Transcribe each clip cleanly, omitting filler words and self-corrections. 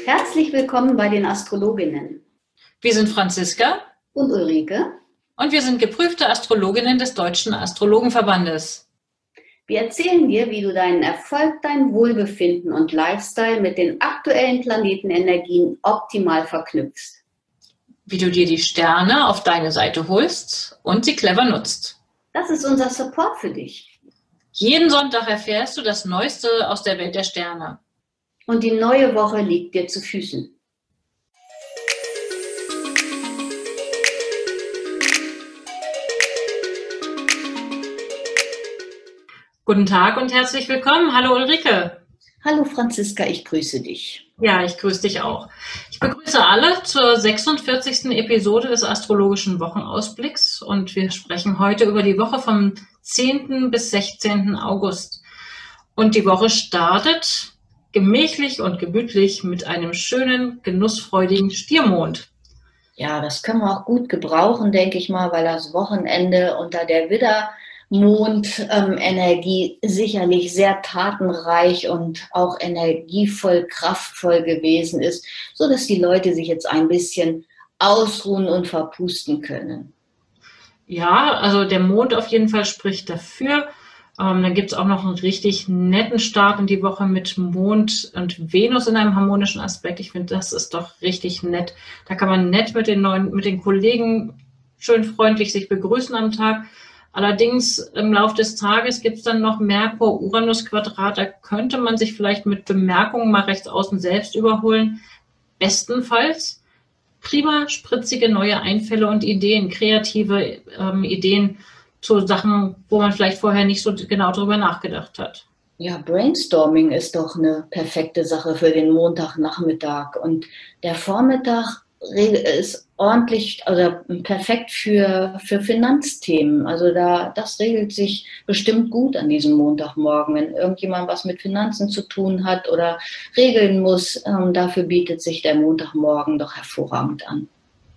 Herzlich willkommen bei den Astrologinnen. Wir sind Franziska und Ulrike und wir sind geprüfte Astrologinnen des Deutschen Astrologenverbandes. Wir erzählen dir, wie du deinen Erfolg, dein Wohlbefinden und Lifestyle mit den aktuellen Planetenenergien optimal verknüpfst. Wie du dir die Sterne auf deine Seite holst und sie clever nutzt. Das ist unser Support für dich. Jeden Sonntag erfährst du das Neueste aus der Welt der Sterne. Und die neue Woche liegt dir zu Füßen. Guten Tag und herzlich willkommen. Hallo Ulrike. Hallo Franziska, ich grüße dich. Ja, ich grüße dich auch. Ich begrüße alle zur 46. Episode des astrologischen Wochenausblicks und wir sprechen heute über die Woche vom 10. bis 16. August. Und die Woche startet gemächlich und gemütlich mit einem schönen, genussfreudigen Stiermond. Ja, das können wir auch gut gebrauchen, denke ich mal, weil das Wochenende unter der Widder-Mond-Energie sicherlich sehr tatenreich und auch energievoll, kraftvoll gewesen ist, sodass die Leute sich jetzt ein bisschen ausruhen und verpusten können. Ja, also der Mond auf jeden Fall spricht dafür. Dann gibt es auch noch einen richtig netten Start in die Woche mit Mond und Venus in einem harmonischen Aspekt. Ich finde, das ist doch richtig nett. Da kann man nett mit den Kollegen schön freundlich sich begrüßen am Tag. Allerdings im Laufe des Tages gibt es dann noch Merkur-Uranus-Quadrat. Da könnte man sich vielleicht mit Bemerkungen mal rechts außen selbst überholen. Bestenfalls prima, spritzige neue Einfälle und Ideen, kreative Ideen zu Sachen, wo man vielleicht vorher nicht so genau drüber nachgedacht hat. Ja, Brainstorming ist doch eine perfekte Sache für den Montagnachmittag. Und der Vormittag ist ordentlich, also perfekt für Finanzthemen. Also das regelt sich bestimmt gut an diesem Montagmorgen. Wenn irgendjemand was mit Finanzen zu tun hat oder regeln muss, dafür bietet sich der Montagmorgen doch hervorragend an.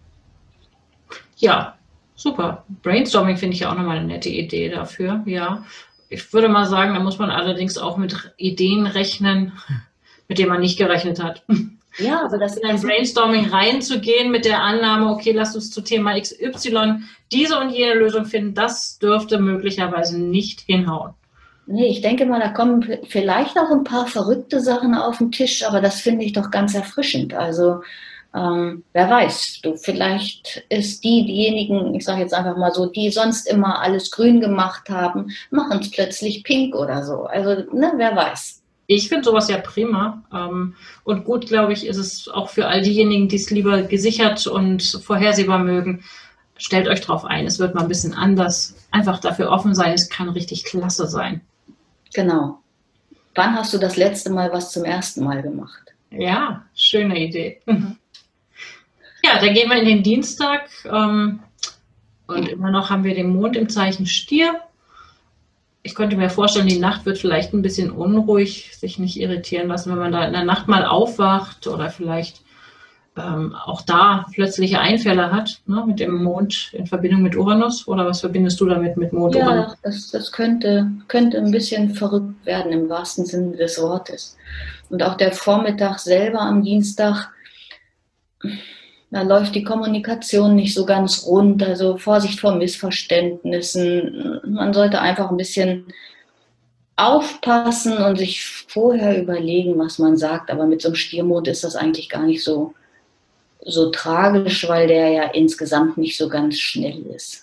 Ja, super. Brainstorming finde ich ja auch nochmal eine nette Idee dafür, ja. Ich würde mal sagen, da muss man allerdings auch mit Ideen rechnen, mit denen man nicht gerechnet hat. Ja, aber das in ein Brainstorming reinzugehen mit der Annahme, okay, lass uns zu Thema XY diese und jene Lösung finden, das dürfte möglicherweise nicht hinhauen. Nee, ich denke mal, da kommen vielleicht auch ein paar verrückte Sachen auf den Tisch, aber das finde ich doch ganz erfrischend. Also wer weiß, vielleicht ist diejenigen, ich sage jetzt einfach mal so, die sonst immer alles grün gemacht haben, machen es plötzlich pink oder so. Also, wer weiß. Ich finde sowas ja prima. Und gut, glaube ich, ist es auch für all diejenigen, die es lieber gesichert und vorhersehbar mögen. Stellt euch drauf ein, es wird mal ein bisschen anders. Einfach dafür offen sein, es kann richtig klasse sein. Genau. Wann hast du das letzte Mal was zum ersten Mal gemacht? Ja, schöne Idee. Ja, dann gehen wir in den Dienstag und immer noch haben wir den Mond im Zeichen Stier. Ich könnte mir vorstellen, die Nacht wird vielleicht ein bisschen unruhig, sich nicht irritieren lassen, wenn man da in der Nacht mal aufwacht oder vielleicht auch da plötzliche Einfälle hat, ne, mit dem Mond in Verbindung mit Uranus. Oder was verbindest du damit mit Mond, Uranus? Ja, das könnte ein bisschen verrückt werden im wahrsten Sinne des Wortes. Und auch der Vormittag selber am Dienstag, da läuft die Kommunikation nicht so ganz rund, also Vorsicht vor Missverständnissen. Man sollte einfach ein bisschen aufpassen und sich vorher überlegen, was man sagt. Aber mit so einem Stiermond ist das eigentlich gar nicht so tragisch, weil der ja insgesamt nicht so ganz schnell ist.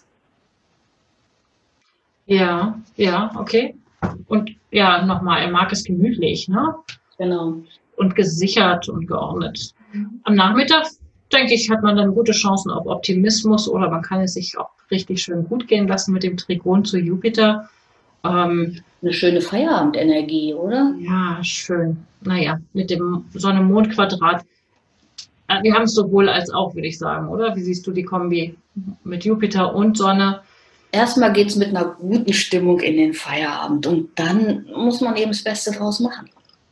Ja, okay. Und ja, nochmal, er mag es gemütlich, ne? Genau. Und gesichert und geordnet. Am Nachmittag, denke ich, hat man dann gute Chancen auf Optimismus oder man kann es sich auch richtig schön gut gehen lassen mit dem Trigon zu Jupiter. Eine schöne Feierabendenergie, oder? Ja, schön. Naja, mit dem Sonne-Mond-Quadrat. Wir haben es sowohl als auch, würde ich sagen, oder? Wie siehst du die Kombi mit Jupiter und Sonne? Erstmal geht es mit einer guten Stimmung in den Feierabend und dann muss man eben das Beste draus machen.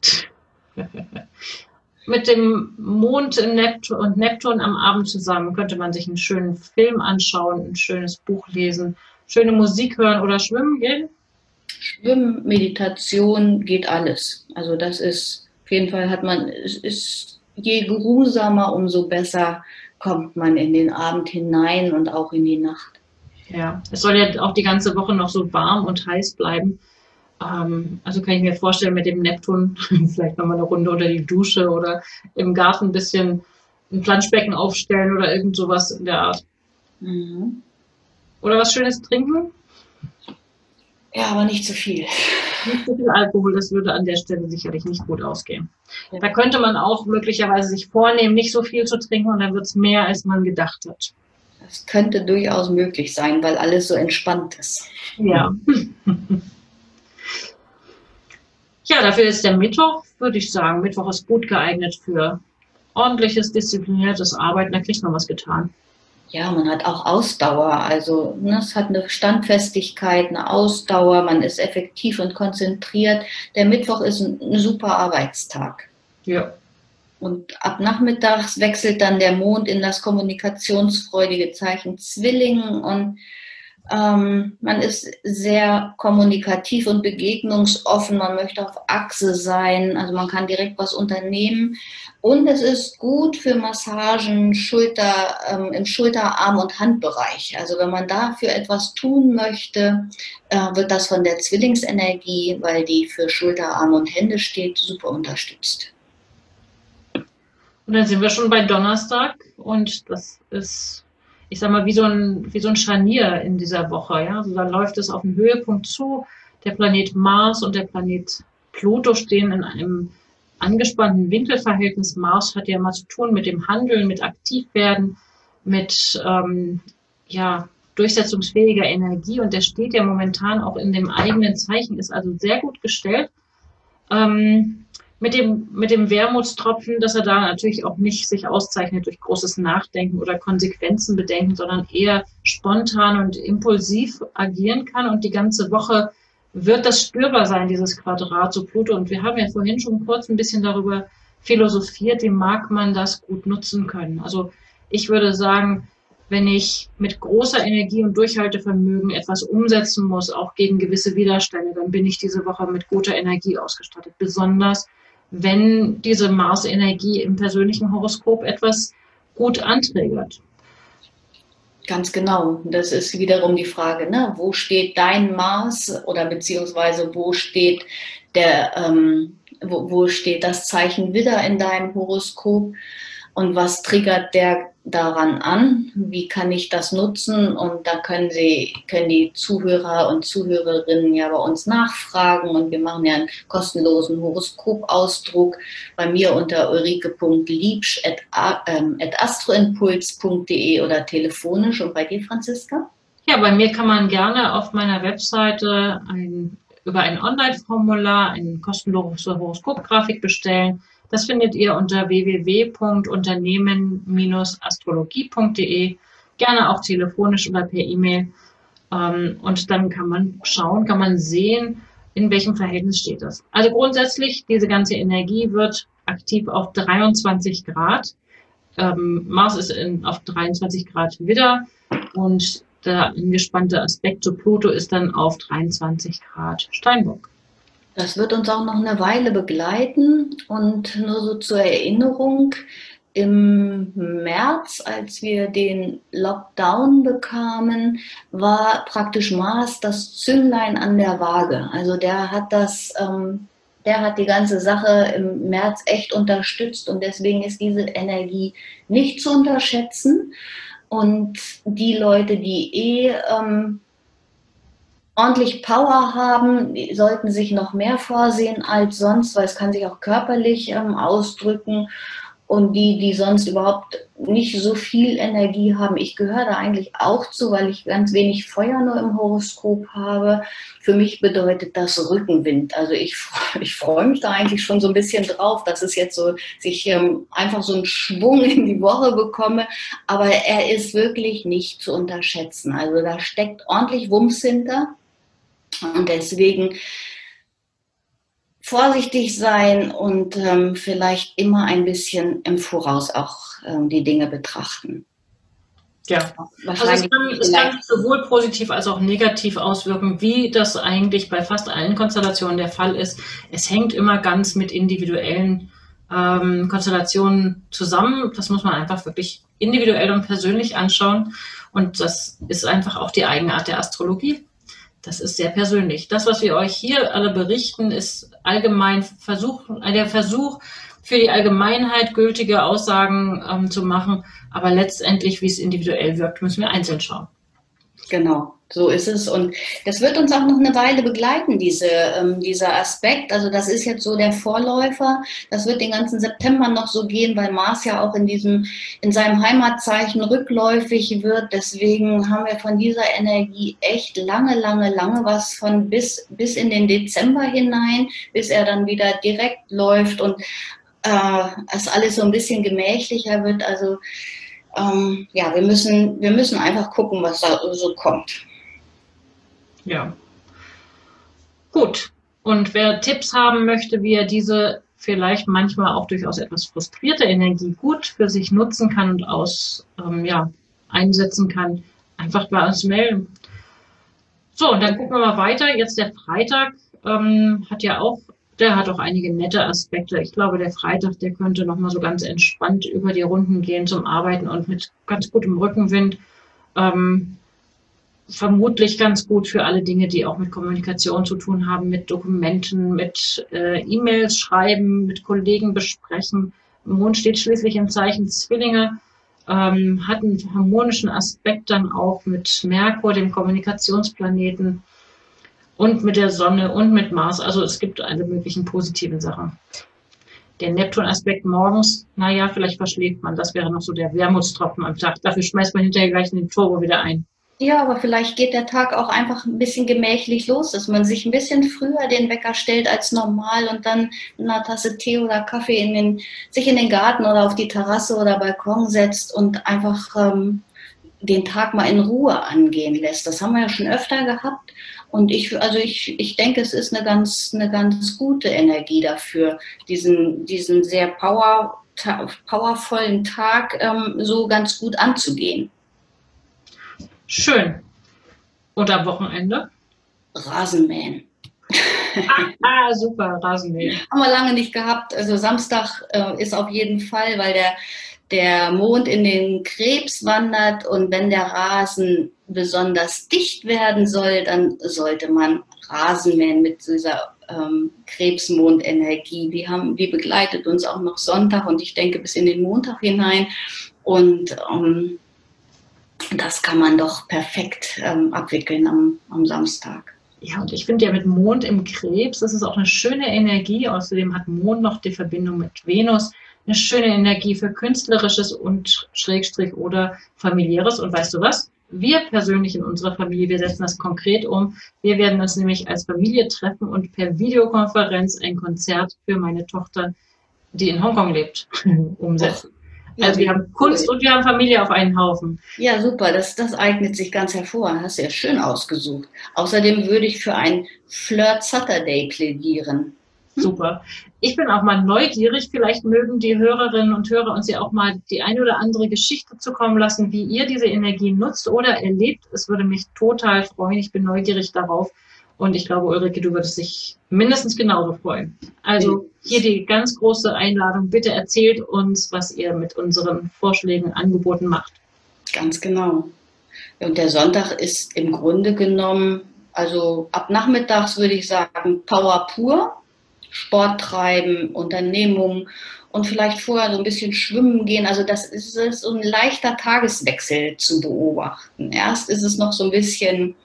Mit dem Mond und Neptun am Abend zusammen könnte man sich einen schönen Film anschauen, ein schönes Buch lesen, schöne Musik hören oder schwimmen gehen? Schwimmen, Meditation, geht alles. Also das ist, auf jeden Fall ist je geruhsamer, umso besser kommt man in den Abend hinein und auch in die Nacht. Ja, es soll ja auch die ganze Woche noch so warm und heiß bleiben. Also kann ich mir vorstellen, mit dem Neptun vielleicht nochmal eine Runde unter die Dusche oder im Garten ein bisschen ein Planschbecken aufstellen oder irgend sowas in der Art. Mhm. Oder was Schönes trinken? Ja, aber nicht zu viel. Nicht so viel Alkohol, das würde an der Stelle sicherlich nicht gut ausgehen. Da könnte man auch möglicherweise sich vornehmen, nicht so viel zu trinken und dann wird es mehr, als man gedacht hat. Das könnte durchaus möglich sein, weil alles so entspannt ist. Ja. Ja, dafür ist der Mittwoch, würde ich sagen. Mittwoch ist gut geeignet für ordentliches, diszipliniertes Arbeiten. Da kriegt man was getan. Ja, man hat auch Ausdauer. Also es hat eine Standfestigkeit, eine Ausdauer. Man ist effektiv und konzentriert. Der Mittwoch ist ein super Arbeitstag. Ja. Und ab nachmittags wechselt dann der Mond in das kommunikationsfreudige Zeichen Zwilling und man ist sehr kommunikativ und begegnungsoffen. Man möchte auf Achse sein, also man kann direkt was unternehmen. Und es ist gut für Massagen im Schulter-, Arm- und Handbereich. Also wenn man dafür etwas tun möchte, wird das von der Zwillingsenergie, weil die für Schulter, Arme und Hände steht, super unterstützt. Und dann sind wir schon bei Donnerstag und das ist, ich sag mal, wie so ein Scharnier in dieser Woche. Ja? Also da läuft es auf einen Höhepunkt zu. Der Planet Mars und der Planet Pluto stehen in einem angespannten Winkelverhältnis. Mars hat ja mal zu tun mit dem Handeln, mit Aktivwerden, mit durchsetzungsfähiger Energie und der steht ja momentan auch in dem eigenen Zeichen, ist also sehr gut gestellt. Mit dem Wermutstropfen, dass er da natürlich auch nicht sich auszeichnet durch großes Nachdenken oder Konsequenzen bedenken, sondern eher spontan und impulsiv agieren kann. Und die ganze Woche wird das spürbar sein, dieses Quadrat zu Pluto. Und wir haben ja vorhin schon kurz ein bisschen darüber philosophiert, wie mag man das gut nutzen können. Also ich würde sagen, wenn ich mit großer Energie und Durchhaltevermögen etwas umsetzen muss, auch gegen gewisse Widerstände, dann bin ich diese Woche mit guter Energie ausgestattet. Besonders wenn diese Mars-Energie im persönlichen Horoskop etwas gut anträgert. Ganz genau. Das ist wiederum die Frage, ne? Wo steht dein Mars oder beziehungsweise wo steht wo steht das Zeichen Widder in deinem Horoskop und was triggert der daran an? Wie kann ich das nutzen? Und da können die Zuhörer und Zuhörerinnen ja bei uns nachfragen und wir machen ja einen kostenlosen Horoskopausdruck bei mir unter ulrike.liebsch@astroimpuls.de oder telefonisch. Und bei dir, Franziska? Ja, bei mir kann man gerne auf meiner Webseite über ein Online-Formular eine kostenlose Horoskopgrafik bestellen. Das findet ihr unter www.unternehmen-astrologie.de, gerne auch telefonisch oder per E-Mail. Und dann kann man schauen, kann man sehen, in welchem Verhältnis steht das. Also grundsätzlich, diese ganze Energie wird aktiv auf 23 Grad. Mars ist auf 23 Grad Widder und der angespannte Aspekt zu Pluto ist dann auf 23 Grad Steinbock. Das wird uns auch noch eine Weile begleiten und nur so zur Erinnerung, im März, als wir den Lockdown bekamen, war praktisch Mars das Zünglein an der Waage. Also der hat die ganze Sache im März echt unterstützt und deswegen ist diese Energie nicht zu unterschätzen. Und die Leute, die ordentlich Power haben, die sollten sich noch mehr vorsehen als sonst, weil es kann sich auch körperlich ausdrücken. Und die sonst überhaupt nicht so viel Energie haben, ich gehöre da eigentlich auch zu, weil ich ganz wenig Feuer nur im Horoskop habe. Für mich bedeutet das Rückenwind. Also ich freue mich da eigentlich schon so ein bisschen drauf, dass es jetzt so sich einfach so einen Schwung in die Woche bekomme. Aber er ist wirklich nicht zu unterschätzen. Also da steckt ordentlich Wumms hinter. Und deswegen vorsichtig sein und vielleicht immer ein bisschen im Voraus auch die Dinge betrachten. Ja, also es kann sowohl positiv als auch negativ auswirken, wie das eigentlich bei fast allen Konstellationen der Fall ist. Es hängt immer ganz mit individuellen Konstellationen zusammen. Das muss man einfach wirklich individuell und persönlich anschauen. Und das ist einfach auch die Eigenart der Astrologie. Das ist sehr persönlich. Das, was wir euch hier alle berichten, ist allgemein der Versuch, für die Allgemeinheit gültige Aussagen zu machen. Aber letztendlich, wie es individuell wirkt, müssen wir einzeln schauen. Genau, so ist es. Und das wird uns auch noch eine Weile begleiten, dieser Aspekt. Also das ist jetzt so der Vorläufer. Das wird den ganzen September noch so gehen, weil Mars ja auch in seinem Heimatzeichen rückläufig wird. Deswegen haben wir von dieser Energie echt lange was von bis in den Dezember hinein, bis er dann wieder direkt läuft und es alles so ein bisschen gemächlicher wird. Also ja, wir müssen einfach gucken, was da so kommt. Ja. Gut. Und wer Tipps haben möchte, wie er diese vielleicht manchmal auch durchaus etwas frustrierte Energie gut für sich nutzen kann und einsetzen kann, einfach bei uns melden. So, und dann gucken wir mal weiter. Jetzt der Freitag der hat auch einige nette Aspekte. Ich glaube, der Freitag, der könnte nochmal so ganz entspannt über die Runden gehen zum Arbeiten und mit ganz gutem Rückenwind. Vermutlich ganz gut für alle Dinge, die auch mit Kommunikation zu tun haben, mit Dokumenten, mit E-Mails schreiben, mit Kollegen besprechen. Mond steht schließlich im Zeichen Zwillinge, hat einen harmonischen Aspekt dann auch mit Merkur, dem Kommunikationsplaneten, und mit der Sonne und mit Mars. Also es gibt alle möglichen positiven Sachen. Der Neptun-Aspekt morgens, naja, vielleicht verschläft man. Das wäre noch so der Wermutstropfen am Tag. Dafür schmeißt man hinterher gleich den Turbo wieder ein. Ja, aber vielleicht geht der Tag auch einfach ein bisschen gemächlich los, dass man sich ein bisschen früher den Wecker stellt als normal und dann mit einer Tasse Tee oder Kaffee sich in den Garten oder auf die Terrasse oder Balkon setzt und einfach den Tag mal in Ruhe angehen lässt. Das haben wir ja schon öfter gehabt. Und ich denke, es ist eine ganz gute Energie dafür, diesen sehr powervollen Tag so ganz gut anzugehen. Schön. Und am Wochenende? Rasenmähen. Super, Rasenmähen. Haben wir lange nicht gehabt. Also Samstag ist auf jeden Fall, weil der Mond in den Krebs wandert und wenn der Rasen besonders dicht werden soll, dann sollte man Rasen mähen mit dieser Krebsmondenergie. Die begleitet uns auch noch Sonntag und ich denke bis in den Montag hinein und das kann man doch perfekt abwickeln am Samstag. Ja, und ich finde ja mit Mond im Krebs, das ist auch eine schöne Energie. Außerdem hat Mond noch die Verbindung mit Venus. Eine schöne Energie für Künstlerisches und Schrägstrich oder Familiäres. Und weißt du was? Wir persönlich in unserer Familie, wir setzen das konkret um. Wir werden uns nämlich als Familie treffen und per Videokonferenz ein Konzert für meine Tochter, die in Hongkong lebt, umsetzen. Ja, also wir haben Kunst und wir haben Familie auf einen Haufen. Ja, super, das eignet sich ganz hervor. Hast du ja schön ausgesucht. Außerdem würde ich für ein Flirt Saturday plädieren. Super. Ich bin auch mal neugierig. Vielleicht mögen die Hörerinnen und Hörer uns ja auch mal die eine oder andere Geschichte zukommen lassen, wie ihr diese Energie nutzt oder erlebt. Es würde mich total freuen. Ich bin neugierig darauf. Und ich glaube, Ulrike, du würdest dich mindestens genauso freuen. Also hier die ganz große Einladung. Bitte erzählt uns, was ihr mit unseren Vorschlägen, Angeboten macht. Ganz genau. Und der Sonntag ist im Grunde genommen, also ab nachmittags würde ich sagen, Power pur. Sport treiben, Unternehmungen und vielleicht vorher so ein bisschen schwimmen gehen. Also das ist so ein leichter Tageswechsel zu beobachten. Erst ist es noch so ein bisschen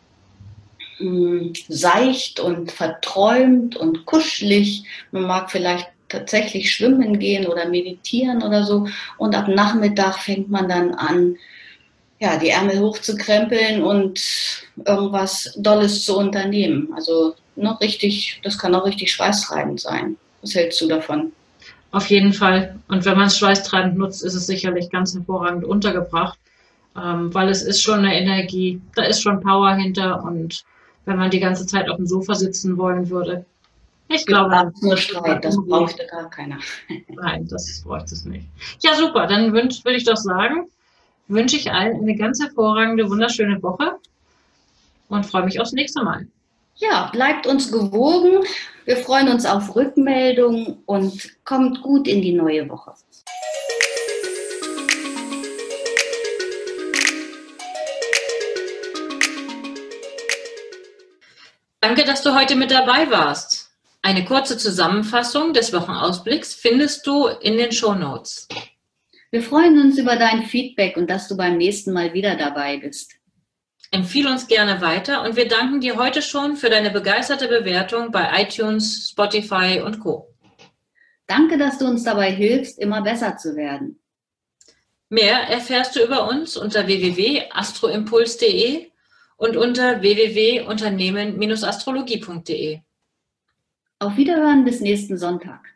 seicht und verträumt und kuschelig. Man mag vielleicht tatsächlich schwimmen gehen oder meditieren oder so. Und ab Nachmittag fängt man dann an, ja, die Ärmel hochzukrempeln und irgendwas Dolles zu unternehmen. Also das kann auch richtig schweißtreibend sein. Was hältst du davon? Auf jeden Fall. Und wenn man es schweißtreibend nutzt, ist es sicherlich ganz hervorragend untergebracht, weil es ist schon eine Energie, da ist schon Power hinter. Und wenn man die ganze Zeit auf dem Sofa sitzen wollen würde, ich glaube, nur Streit, das brauchte gar keiner. Nein, das bräuchte es nicht. Ja, super. Dann würde ich doch sagen, wünsche ich allen eine ganz hervorragende, wunderschöne Woche und freue mich aufs nächste Mal. Ja, bleibt uns gewogen. Wir freuen uns auf Rückmeldungen und kommt gut in die neue Woche. Danke, dass du heute mit dabei warst. Eine kurze Zusammenfassung des Wochenausblicks findest du in den Shownotes. Wir freuen uns über dein Feedback und dass du beim nächsten Mal wieder dabei bist. Empfehle uns gerne weiter und wir danken dir heute schon für deine begeisterte Bewertung bei iTunes, Spotify und Co. Danke, dass du uns dabei hilfst, immer besser zu werden. Mehr erfährst du über uns unter www.astroimpuls.de und unter www.unternehmen-astrologie.de. Auf Wiederhören bis nächsten Sonntag.